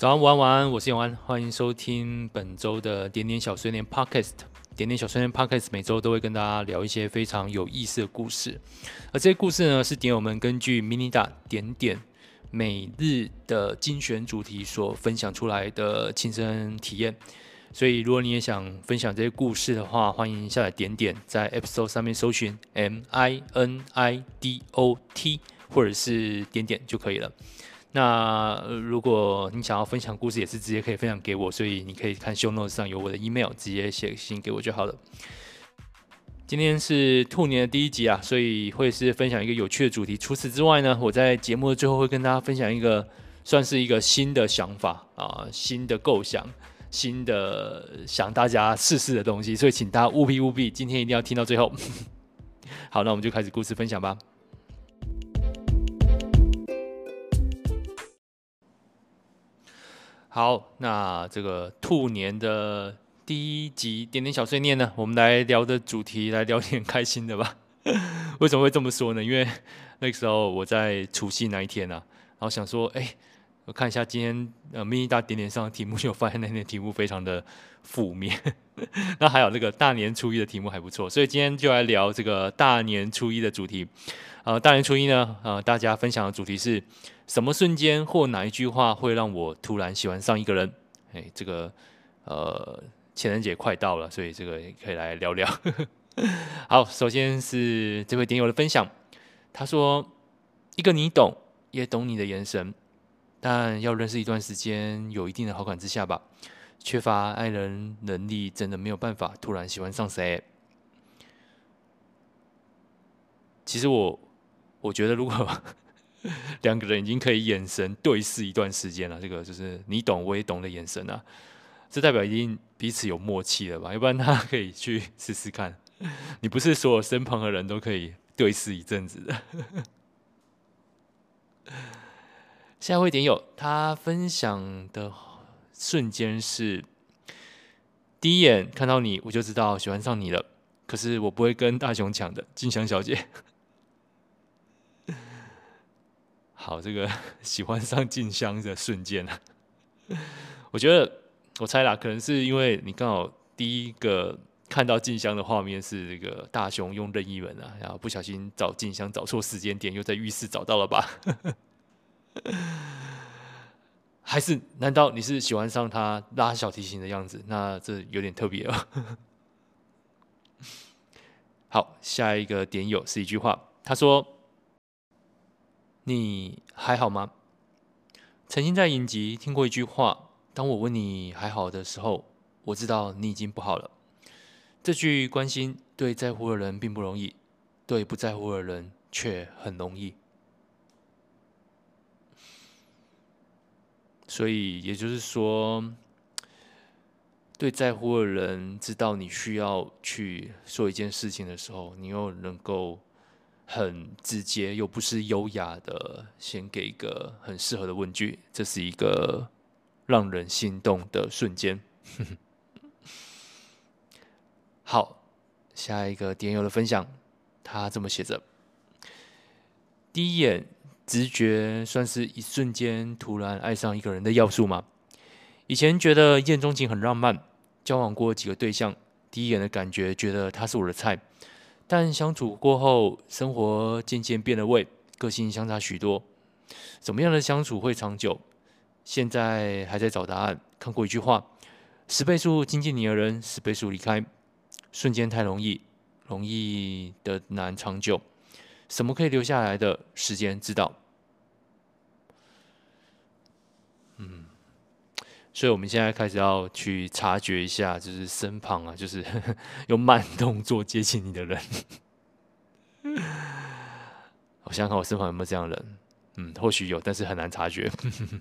早安，午安，晚安，我是永安，欢迎收听本周的点点小碎念 Podcast。点点小碎念 Podcast 每周都会跟大家聊一些非常有意思的故事，而这些故事呢，是点友们根据 Minida 点点每日的精选主题所分享出来的亲身体验。所以，如果你也想分享这些故事的话，欢迎下载点点，在 App Store 上面搜寻 MINIDOT，或者是点点就可以了。那如果你想要分享故事，也是直接可以分享给我，所以你可以看 show notes 上有我的 email， 直接写信给我就好了。今天是兔年的第一集啊，所以会是分享一个有趣的主题。除此之外呢，我在节目的最后会跟大家分享一个算是一个新的想法啊，新的构想，新的想大家试试的东西，所以请大家务必今天一定要听到最后。好，那我们就开始故事分享吧。好，那这个兔年的第一集点点小碎念呢，我们来聊的主题，来聊点开心的吧。为什么会这么说呢？因为那个时候我在除夕那一天啊，然后想说，我看一下今天mini 大点点上的题目，就发现那天的题目非常的负面。那还有那个大年初一的题目还不错，所以今天就来聊这个大年初一的主题。大年初一呢，大家分享的主题是什么瞬间或哪一句话会让我突然喜欢上一个人？这个情人节快到了，所以这个也可以来聊聊。好，首先是这位点友的分享，他说：一个你懂也懂你的眼神，但要认识一段时间，有一定的好感之下吧，缺乏爱人能力，真的没有办法突然喜欢上谁。其实我觉得，如果两个人已经可以眼神对视一段时间了，这个就是你懂我也懂的眼神啊，这代表一定彼此有默契了吧？要不然他可以去试试看。你不是所有身旁的人都可以对视一阵子的。下一位点友他分享的瞬间是：第一眼看到你，我就知道喜欢上你了。可是我不会跟大雄抢的，静香小姐。好，这个喜欢上静香的瞬间啊，我觉得我猜啦，可能是因为你刚好第一个看到静香的画面是这个大雄用任意门啊，然后不小心找静香找错时间点，又在浴室找到了吧？还是难道你是喜欢上他拉小提琴的样子？那这有点特别了。好，下一个点友是一句话，他说：你还好吗？曾经在影集听过一句话：当我问你还好的时候，我知道你已经不好了。这句关心对在乎的人并不容易，对不在乎的人却很容易。所以也就是说，对在乎的人知道你需要去做一件事情的时候，你又能够很直接又不失优雅的先给一个很适合的问句，这是一个让人心动的瞬间。好，下一个点友的分享，他这么写着：第一眼直觉算是一瞬间突然爱上一个人的要素吗？以前觉得一见钟情很浪漫，交往过几个对象，第一眼的感觉觉得他是我的菜，但相处过后，生活渐渐变了味，个性相差许多。怎么样的相处会长久？现在还在找答案。看过一句话：10倍速亲近你的人，10倍速离开。瞬间太容易，容易的难长久。什么可以留下来的？时间知道。所以我们现在开始要去察觉一下，就是身旁啊，就是用慢动作接近你的人。我想想看，我身旁有没有这样的人？或许有，但是很难察觉。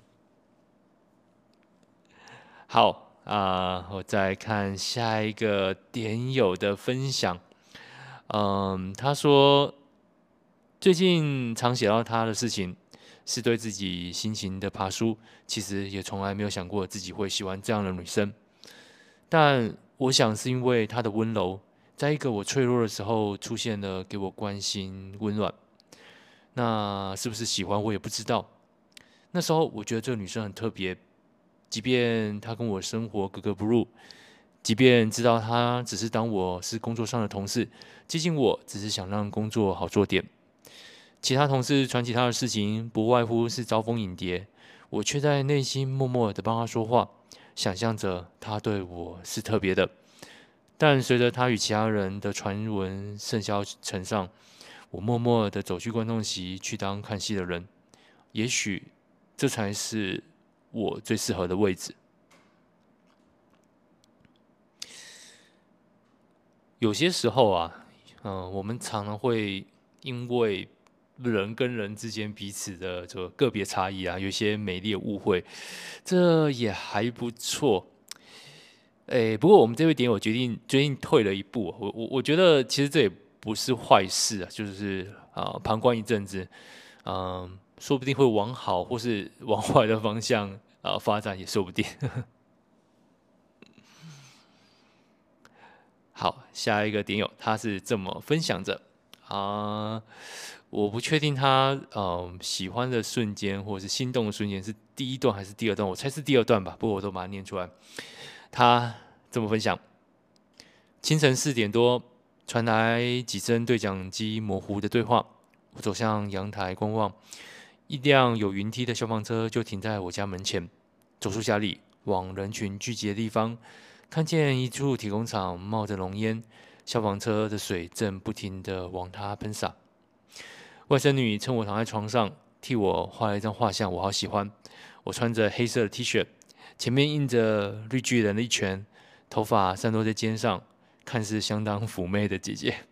好我再看下一个点友的分享。他说最近常写到他的事情，是对自己心情的爬梳，其实也从来没有想过自己会喜欢这样的女生。但我想是因为她的温柔，在一个我脆弱的时候出现了，给我关心温暖。那是不是喜欢我也不知道。那时候我觉得这个女生很特别， 即便他跟我生活格格不入，即便知道他只是当我是工作上的同事，接近我只是想让工作好做点。其他同事传其他的事情，不外乎是招蜂引蝶，我却在内心默默的帮他说话，想象着他对我是特别的。但随着他与其他人的传闻甚嚣尘上，我默默的走去观众席，去当看戏的人。也许这才是我最适合的位置。有些时候啊，我们常常会因为人跟人之间彼此的这个个别差异啊，有一些美丽的误会，这也还不错。不过我们这位点友决定最近退了一步，我觉得其实这也不是坏事啊，就是旁观一阵子，说不定会往好或是往坏的方向发展也说不定。好，下一个点友他是这么分享着我不确定他喜欢的瞬间或是心动的瞬间是第一段还是第二段，我猜是第二段吧，不过我都把它念出来。他这么分享：清晨4点多，传来几声对讲机模糊的对话。我走向阳台观望，一辆有云梯的消防车就停在我家门前。走出家里，往人群聚集的地方，看见一处铁工厂冒着浓烟，消防车的水正不停地往它喷洒。外甥女趁我躺在床上，替我画了一张画像，我好喜欢。我穿着黑色的 T 恤，前面印着绿巨人的一拳，头发散落在肩上，看似相当妩媚的姐姐。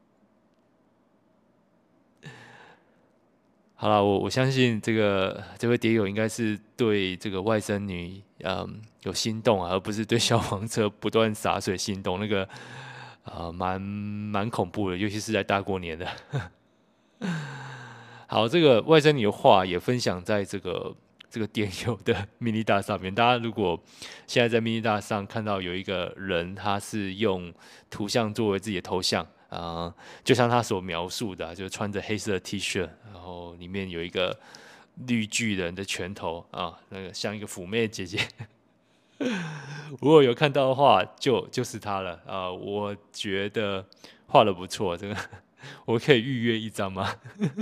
好了，我相信这位蝶友应该是对这个外甥女有心动啊，而不是对消防车不断洒水心动。那个蛮恐怖的，尤其是在大过年的。好，这个外甥女的话也分享在这个点友的 mini 大上面。大家如果现在在 mini 大上看到有一个人，他是用图像作为自己的头像就像他所描述的就是穿着黑色的 T 恤，然后里面有一个绿巨人的拳头那个像一个妩媚的姐姐。如果有看到的话，就是他了我觉得画的不错，这个我可以预约一张吗？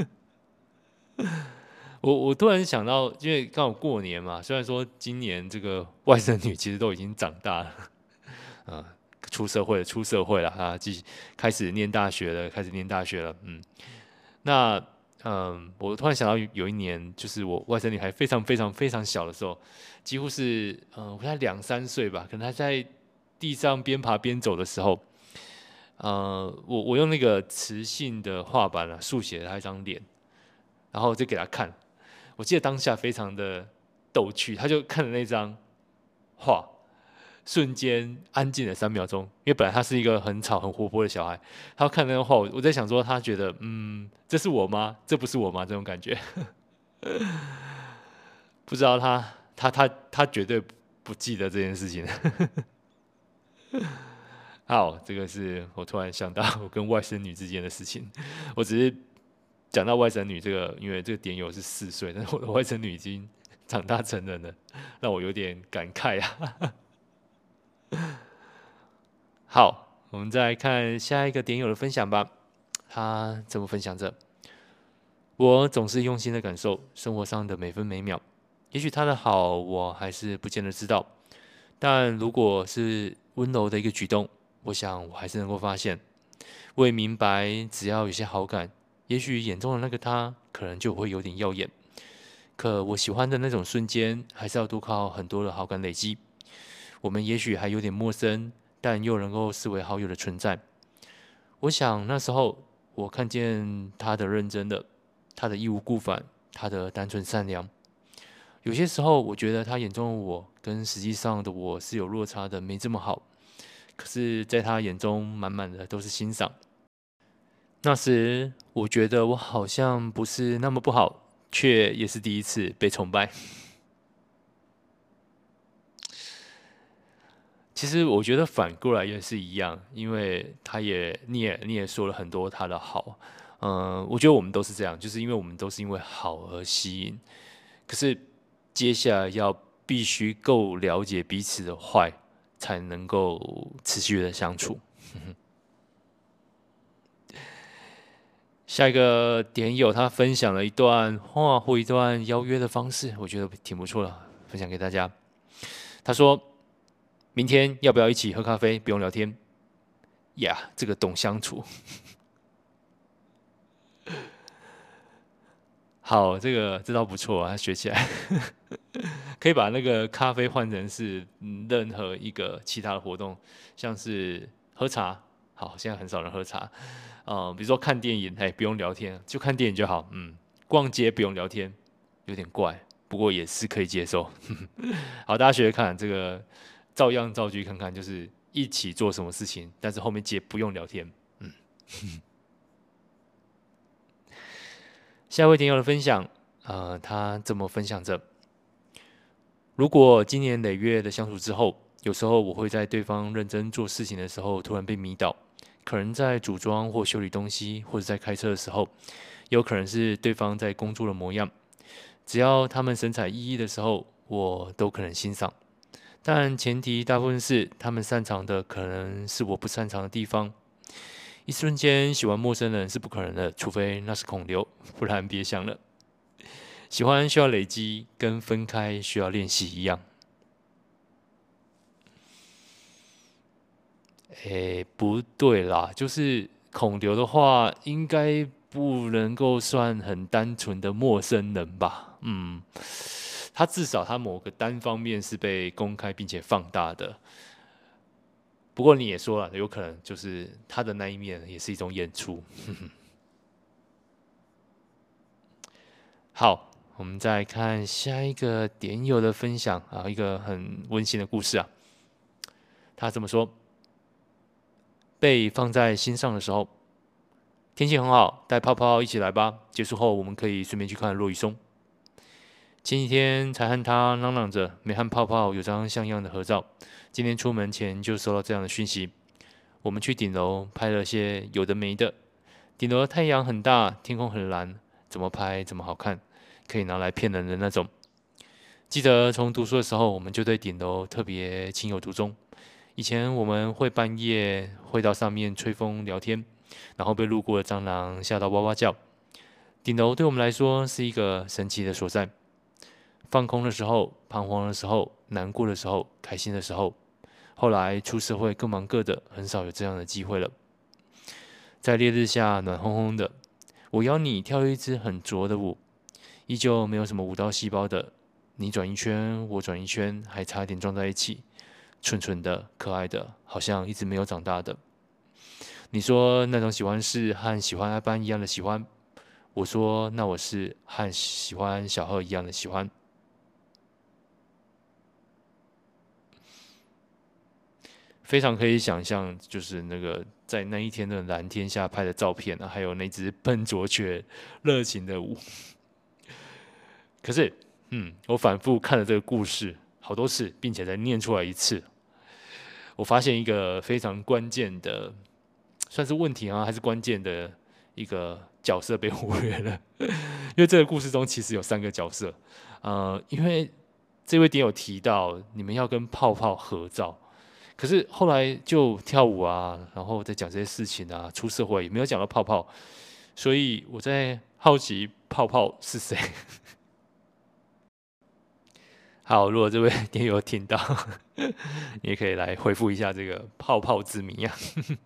我突然想到，因为刚好过年嘛，虽然说今年这个外甥女其实都已经长大了，出社会了开始念大学了，那我突然想到有一年，就是我外甥女还非常非常非常小的时候，几乎是我才2、3岁吧，可能还在地上边爬边走的时候，我用那个磁性的画板速写了她一张脸，然后就给她看。我记得当下非常的逗趣，他就看了那张画，瞬间安静了3秒钟，因为本来他是一个很吵很活泼的小孩，他看那张画，我在想说，他觉得这是我吗？这不是我吗？这种感觉，不知道他绝对不记得这件事情。好，这个是我突然想到我跟外甥女之间的事情，我只是讲到外甥女这个，因为这个点友是4岁，但是我的外甥女已经长大成人了，让我有点感慨啊。好，我们再来看下一个点友的分享吧。他这么分享着：我总是用心的感受生活上的每分每秒，也许他的好我还是不见得知道，但如果是温柔的一个举动，我想我还是能够发现。我也明白，只要有些好感，也许眼中的那个他可能就会有点耀眼。可我喜欢的那种瞬间，还是要多靠很多的好感累积。我们也许还有点陌生，但又能够视为好友的存在。我想那时候我看见他的认真的，他的义无反顾，他的单纯善良。有些时候，我觉得他眼中的我跟实际上的我是有落差的，没这么好。可是，在他眼中，满满的都是欣赏。那时，我觉得我好像不是那么不好，却也是第一次被崇拜。其实，我觉得反过来也是一样，因为你也说了很多他的好，我觉得我们都是这样，就是因为我们都是因为好而吸引。可是，接下来要必须够了解彼此的坏，才能够持续的相处。下一个点友他分享了一段话或一段邀约的方式，我觉得挺不错的，分享给大家。他说：明天要不要一起喝咖啡？不用聊天呀，这个懂相处。好，这招不错啊，学起来。可以把那个咖啡换成是任何一个其他的活动，像是喝茶。好，现在很少人喝茶。比如说看电影，不用聊天，就看电影就好。逛街不用聊天，有点怪，不过也是可以接受。好，大家学学看，这个照样造句看看，就是一起做什么事情，但是后面接不用聊天。下一位听友的分享，他这么分享着：如果经年累月的相处之后，有时候我会在对方认真做事情的时候突然被迷倒，可能在组装或修理东西，或者在开车的时候，有可能是对方在工作的模样。只要他们神采奕奕的时候，我都可能欣赏。但前提大部分是他们擅长的，可能是我不擅长的地方。一瞬间喜欢陌生人是不可能的，除非那是孔刘，不然别想了。喜欢需要累积，跟分开需要练习一样。不对啦，就是孔刘的话，应该不能够算很单纯的陌生人吧？他至少他某个单方面是被公开并且放大的。不过你也说了，有可能就是他的那一面也是一种演出。好，我们再看下一个点友的分享啊，一个很温馨的故事啊。他这么说：被放在心上的时候，天气很好，带泡泡一起来吧。结束后，我们可以顺便去看落羽松。前几天才和他嚷嚷着没和泡泡有张像样的合照，今天出门前就收到这样的讯息。我们去顶楼拍了些有的没的。顶楼的太阳很大，天空很蓝，怎么拍怎么好看，可以拿来骗人的那种。记得从读书的时候，我们就对顶楼特别情有独钟。以前我们会半夜会到上面吹风聊天，然后被路过的蟑螂吓到哇哇叫。顶楼对我们来说是一个神奇的所在。放空的时候、彷徨的时候、难过的时候、开心的时候，后来出社会各忙各的，很少有这样的机会了。在烈日下暖烘烘的，我邀你跳一支很拙的舞，依旧没有什么舞蹈细胞的，你转一圈，我转一圈，还差一点撞在一起，蠢蠢的、可爱的，好像一直没有长大的。你说那种喜欢是和喜欢阿班一样的喜欢，我说那我是和喜欢小贺一样的喜欢。非常可以想象，就是那个在那一天的蓝天下拍的照片啊，还有那只笨拙却热情的舞。可是，我反复看了这个故事好多次，并且再念出来一次，我发现一个非常关键的，算是问题啊，还是关键的一个角色被忽略了。因为这个故事中其实有3个角色，因为这位点有提到你们要跟泡泡合照。可是后来就跳舞啊，然后再讲这些事情啊，出社会也没有讲到泡泡，所以我在好奇泡泡是谁。好，如果这位点友听到，你也可以来回复一下这个泡泡之谜啊。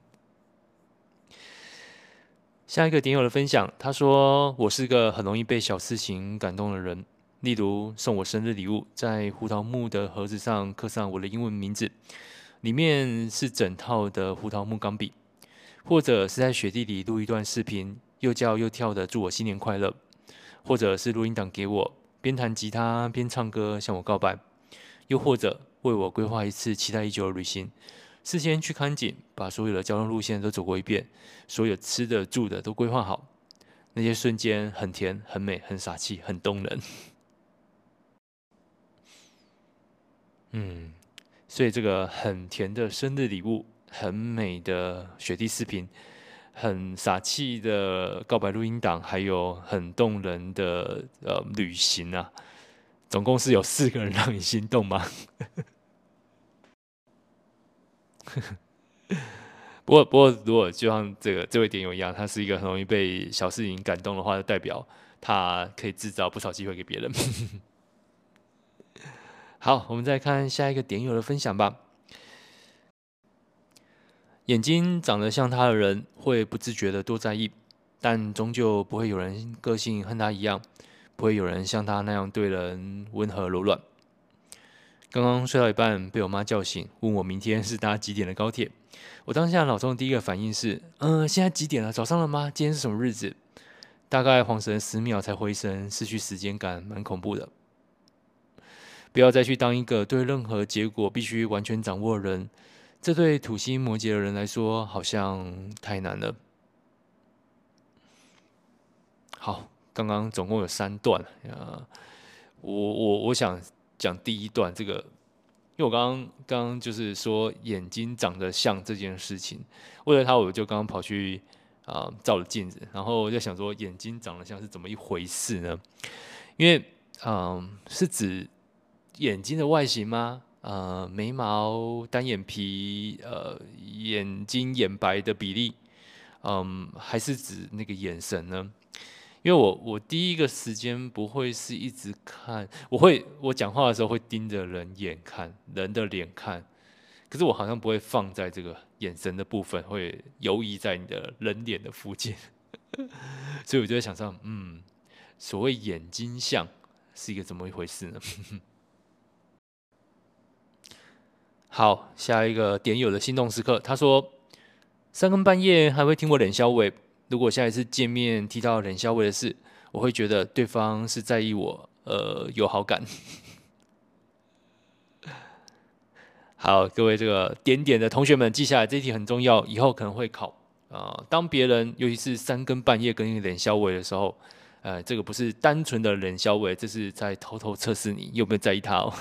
下一个点友的分享，他说：“我是个很容易被小事情感动的人，例如送我生日礼物，在胡桃木的盒子上刻上我的英文名字，里面是整套的胡桃木钢笔。”或者是在雪地里录一段视频，又叫又跳的祝我新年快乐；或者是录音档给我，边弹吉他边唱歌向我告白；又或者为我规划一次期待已久的旅行，事先去看景，把所有的交通路线都走过一遍，所有吃的住的都规划好。那些瞬间很甜、很美、很傻气、很动人。嗯，所以这个很甜的生日礼物，很美的雪地视频，很傻气的告白录音档，还有很动人的旅行啊， 总共是有4个人让你心动吗？不过，如果就像这位点友一样，他是一个很容易被小事情感动的话，就代表他可以制造不少机会给别人。好，我们再看下一个点友的分享吧。眼睛长得像他的人会不自觉的多在意，但终究不会有人个性和他一样，不会有人像他那样对人温和柔软。刚刚睡到一半被我妈叫醒，问我明天是搭几点的高铁。我当下脑中的第一个反应是，现在几点了？早上了吗？今天是什么日子？大概晃神10秒才回神，失去时间感，蛮恐怖的。不要再去当一个对任何结果必须完全掌握的人，这对土星摩羯的人来说好像太难了。好，刚刚总共有3段，我想讲第一段这个，因为我刚刚就是说眼睛长得像这件事情，为了他我就刚刚跑去照了镜子，然后我就想说眼睛长得像是怎么一回事呢？因为是指眼睛的外形吗？眉毛、单眼皮、眼睛眼白的比例，还是指那个眼神呢？因为我第一个时间不会是一直看，我讲话的时候会盯着人眼看，人的脸看，可是我好像不会放在这个眼神的部分，会游移在你的人脸的附近，所以我就在想上，所谓眼睛像是一个怎么一回事呢？好，下一个点友的心动时刻，他说3更半夜还会听我冷笑话，如果下一次见面提到冷笑话的事，我会觉得对方是在意我，有好感。好，各位这个点点的同学们记下来，这一题很重要，以后可能会考当别人尤其是3更半夜跟你冷笑话的时候，这个不是单纯的冷笑话，这是在偷偷测试你有没有在意他哦。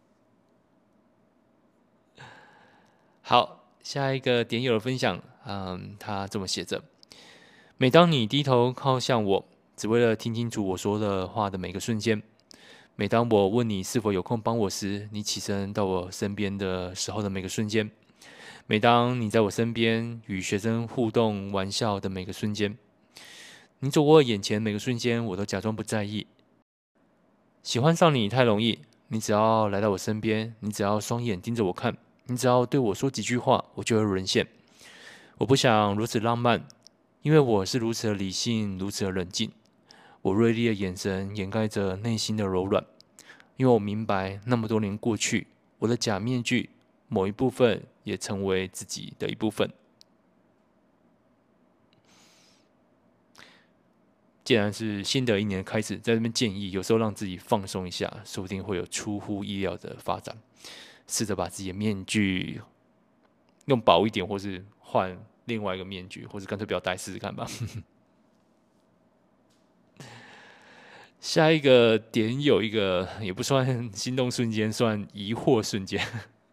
好，下一个点友的分享，他这么写着：每当你低头靠向我，只为了听清楚我说的话的每个瞬间；每当我问你是否有空帮我时，你起身到我身边的时候的每个瞬间；每当你在我身边与学生互动玩笑的每个瞬间，你走过眼前每个瞬间，我都假装不在意。喜欢上你太容易，你只要来到我身边，你只要双眼盯着我看，你只要对我说几句话，我就会沦陷。我不想如此浪漫，因为我是如此的理性，如此的冷静。我锐利的眼神掩盖着内心的柔软，因为我明白，那么多年过去，我的假面具某一部分也成为自己的一部分。既然是新的一年开始，在这边建议，有时候让自己放松一下，说不定会有出乎意料的发展。试着把自己的面具用薄一点，或是换另外一个面具，或是干脆不要戴，试试看吧。下一个点有一个也不算心动瞬间，算疑惑瞬间。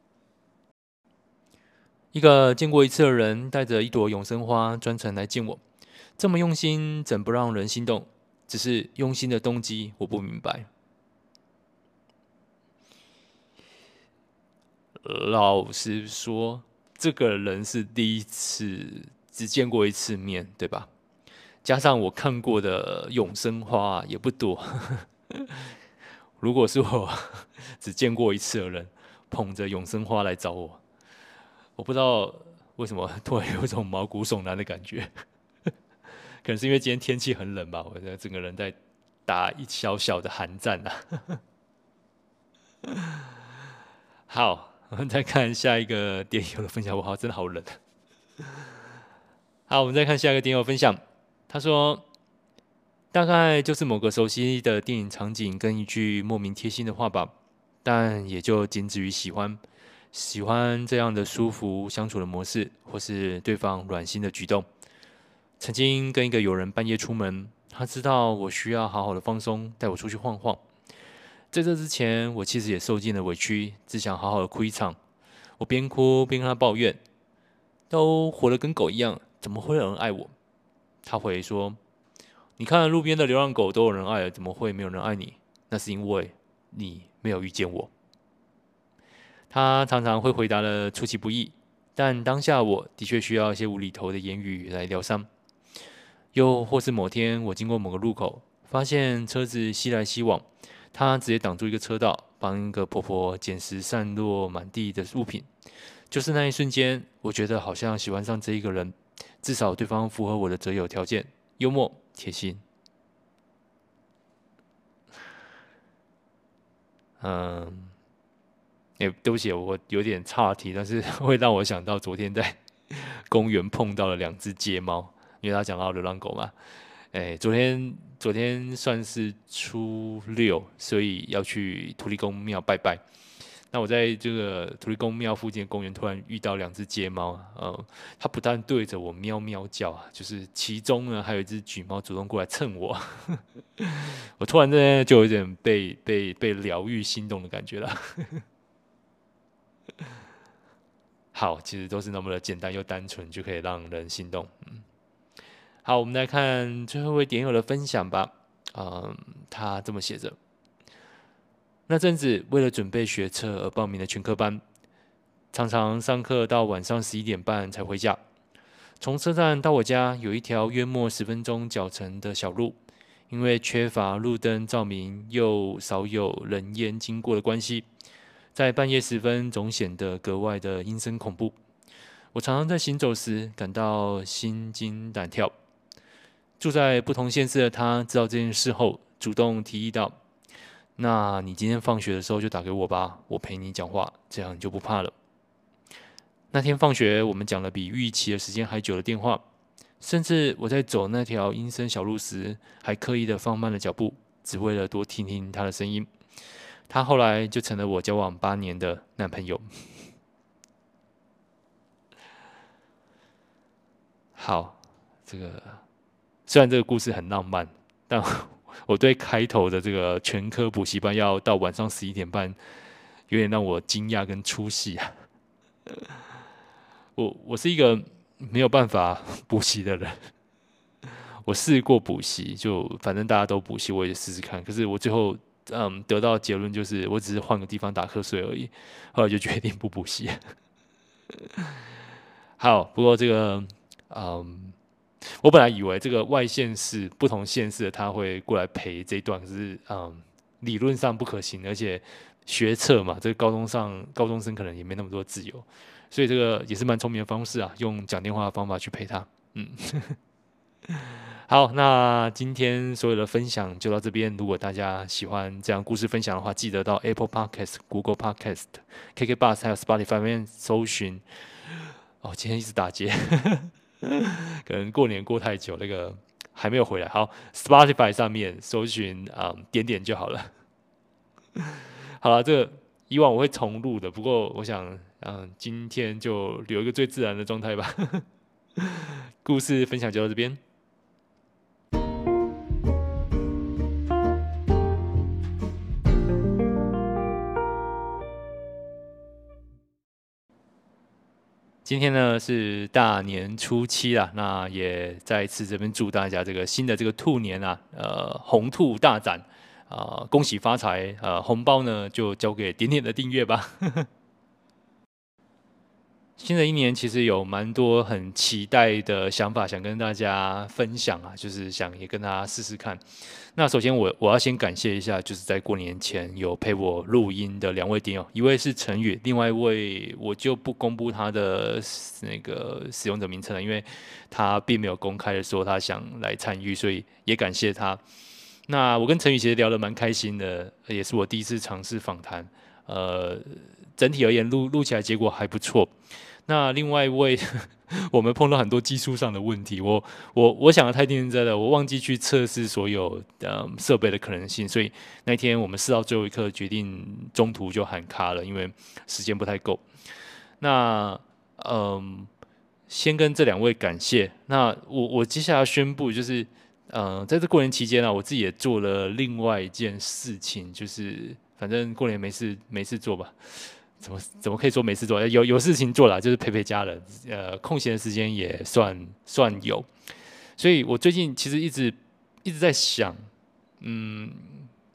一个见过一次的人，带着一朵永生花专程来见我，这么用心，怎不让人心动？只是用心的动机，我不明白。老实说，这个人是第一次，只见过一次面，对吧？加上我看过的永生花也不多。如果是我只见过一次的人，捧着永生花来找我，我不知道为什么突然有一种毛骨悚然的感觉。可能是因为今天天气很冷吧，我整个人在打一小小的寒战啊。好，我们再看下一个电影的分享。哇，真的好冷。好，我们再看下一个电影分享。他说，大概就是某个熟悉的电影场景跟一句莫名贴心的话吧，但也就仅止于喜欢。喜欢这样的舒服相处的模式，或是对方软心的举动。曾经跟一个友人半夜出门，他知道我需要好好的放松，带我出去晃晃。在这之前，我其实也受尽了委屈，只想好好的哭一场。我边哭边跟他抱怨，都活得跟狗一样，怎么会有人爱我？他回说：“你看路边的流浪狗都有人爱了，怎么会没有人爱你？那是因为你没有遇见我。他常常会回答的出其不意，但当下我的确需要一些无厘头的言语来疗伤。又或是某天我经过某个路口，发现车子西来西往，他直接挡住一个车道，帮一个婆婆捡拾散落满地的物品。就是那一瞬间，我觉得好像喜欢上这一个人，至少对方符合我的择友条件，幽默、贴心。嗯，对不起，我有点岔题，但是会让我想到昨天在公园碰到了2只街猫，因为他讲到流浪狗嘛。昨天算是初六，所以要去土地公庙拜拜。那我在这个土地公庙附近的公园，突然遇到2只街猫，它不但对着我喵喵叫啊，就是其中呢还有一只橘猫主动过来蹭我，我突然间就有点被疗愈心动的感觉了。好，其实都是那么的简单又单纯，就可以让人心动。好，我们来看最后一位点友的分享吧。他这么写着：那阵子为了准备学测而报名的全科班，常常上课到晚上11点半才回家。从车站到我家有一条约莫10分钟脚程的小路，因为缺乏路灯照明，又少有人烟经过的关系，在半夜时分总显得格外的阴森恐怖。我常常在行走时感到心惊胆跳。住在不同县市的他知道这件事后，主动提议道：那你今天放学的时候就打给我吧，我陪你讲话，这样你就不怕了。那天放学，我们讲了比预期的时间还久的电话，甚至我在走那条阴森小路时，还刻意的放慢了脚步，只为了多听听他的声音。他后来就成了我交往8年的男朋友。好，这个虽然这个故事很浪漫，但我对开头的这个全科补习班要到晚上11点半，有点让我惊讶跟出戏啊。我是一个没有办法补习的人，我试过补习，就反正大家都补习，我也试试看。可是我最后得到的结论就是，我只是换个地方打瞌睡而已。后来就决定不补习。好，不过这个我本来以为这个外县市不同县市的他会过来陪这一段，可是理论上不可行，而且学测嘛，这个高中生可能也没那么多自由，所以这个也是蛮聪明的方式啊，用讲电话的方法去陪他。好，那今天所有的分享就到这边。如果大家喜欢这样故事分享的话，记得到 Apple Podcast、Google Podcast、KKBox 还有 Spotify 面搜寻。今天一直打结。可能过年过太久，那个还没有回来。好 ，Spotify 上面搜寻点点就好了。好了，这个以往我会重录的，不过我想今天就留一个最自然的状态吧。故事分享就到这边。今天呢是大年初七啦，那也再一次这边祝大家这个新的这个兔年啊，红兔大展恭喜发财，红包呢就交给点点的订阅吧。新的一年其实有蛮多很期待的想法想跟大家分享啊，就是想也跟大家试试看。那首先我要先感谢一下，就是在过年前有陪我录音的2位点友，一位是陈宇，另外一位我就不公布他的那个使用者名称了，因为他并没有公开的说他想来参与，所以也感谢他。那我跟陈宇其实聊得蛮开心的，也是我第一次尝试访谈，整体而言录起来结果还不错。那另外一位，我们碰到很多技术上的问题，我想的太认真了，我忘记去测试所有设备的可能性，所以那天我们试到最后一刻，决定中途就喊卡了，因为时间不太够。那先跟这2位感谢。那我接下来宣布就是，在这过年期间呢，我自己也做了另外一件事情，就是反正过年没事做吧。怎么可以说没事做？有事情做啦，就是陪陪家人。空闲的时间也算有，所以我最近其实一直在想，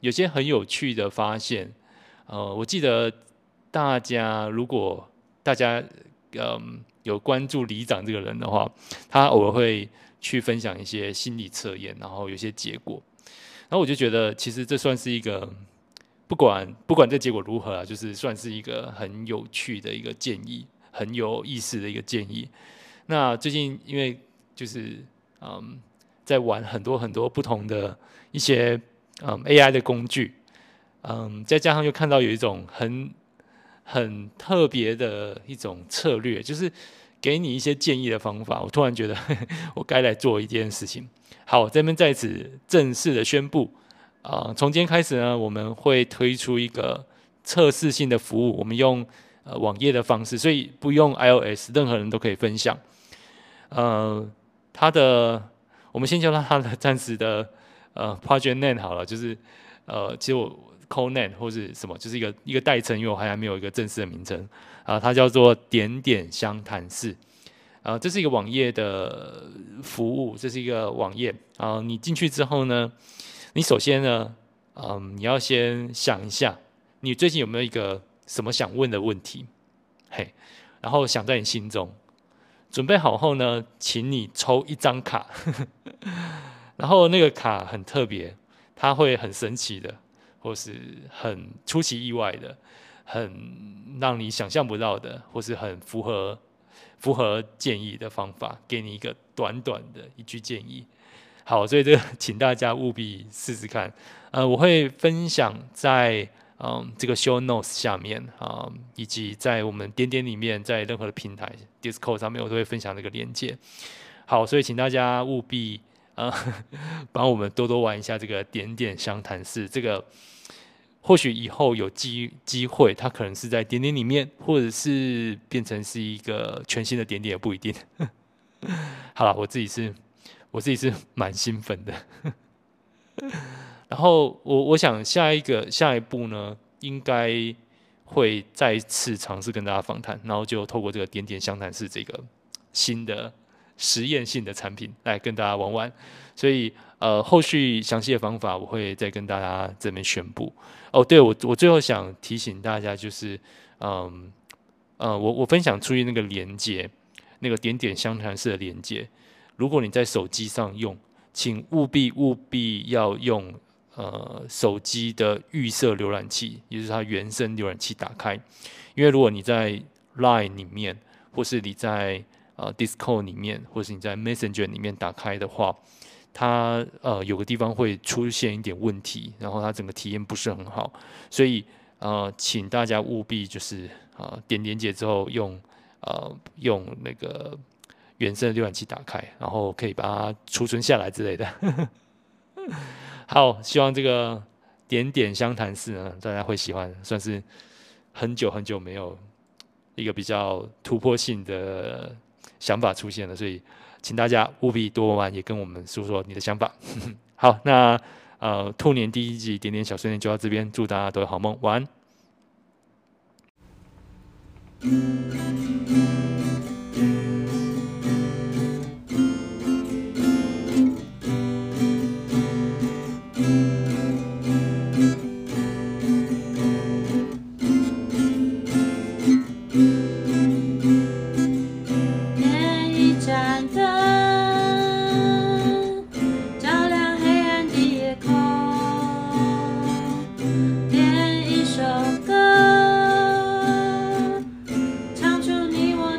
有些很有趣的发现。我记得如果大家有关注里长这个人的话，他偶尔会去分享一些心理测验，然后有些结果，然后我就觉得其实这算是一个不管这结果如何啊，就是算是一个很有趣的一个建议，很有意思的一个建议。那最近因为就是在玩很多不同的一些AI 的工具，再加上又看到有一种很特别的一种策略，就是给你一些建议的方法。我突然觉得我该来做一件事情。好，这边在此正式的宣布，从今天开始呢，我们会推出一个测试性的服务，我们用网页的方式，所以不用 iOS， 任何人都可以分享。我们先叫它的暂时的project name 好了，就是其实我 code name 或是什么，就是一个代称，因为我还没有一个正式的名称它叫做点点相谈室。这是一个网页的服务，这是一个网页你进去之后呢，你首先呢，你要先想一下，你最近有没有一个什么想问的问题，嘿，然后想在你心中。准备好后呢，请你抽一张卡，然后那个卡很特别，它会很神奇的，或是很出其意外的，很让你想象不到的，或是很符合建议的方法，给你一个短短的一句建议。好，所以这个请大家务必试试看。我会分享在这个 show notes 下面以及在我们点点里面，在任何的平台 Discord 上面，我都会分享这个连接。好，所以请大家务必帮我们多多玩一下这个点点相谈室。这个或许以后有机会，它可能是在点点里面，或者是变成是一个全新的点点，也不一定。好了，我自己是蛮兴奋的。然后我想下一步呢，应该会再次尝试跟大家访谈，然后就透过这个点点相谈室这个新的实验性的产品来跟大家玩玩。所以后续详细的方法我会再跟大家这边宣布。对，我最后想提醒大家就是，我分享出去那个连接，那个点点相谈室的连接，如果你在手机上用，请务必要用手机的预设浏览器，也就是它原生浏览器打开。因为如果你在 Line 里面，或是你在Discord 里面，或是你在 Messenger 里面打开的话，它有个地方会出现一点问题，然后它整个体验不是很好。所以请大家务必就是点连结之后用那个原生的浏览器打开，然后可以把它储存下来之类的。好，希望这个点点相谈室呢，大家会喜欢，算是很久没有一个比较突破性的想法出现了，所以请大家务必多玩，也跟我们说说你的想法。好，那兔年第一集点点小碎念就到这边，祝大家都有好梦，晚安。 唱出你我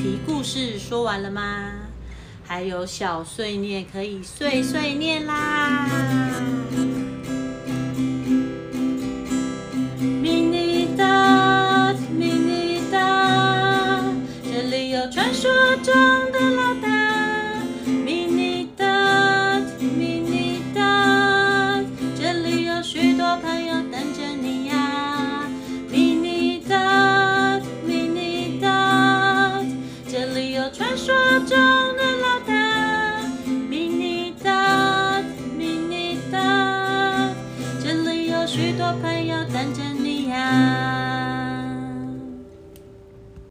题故事说完了吗？还有小碎念可以碎碎念啦。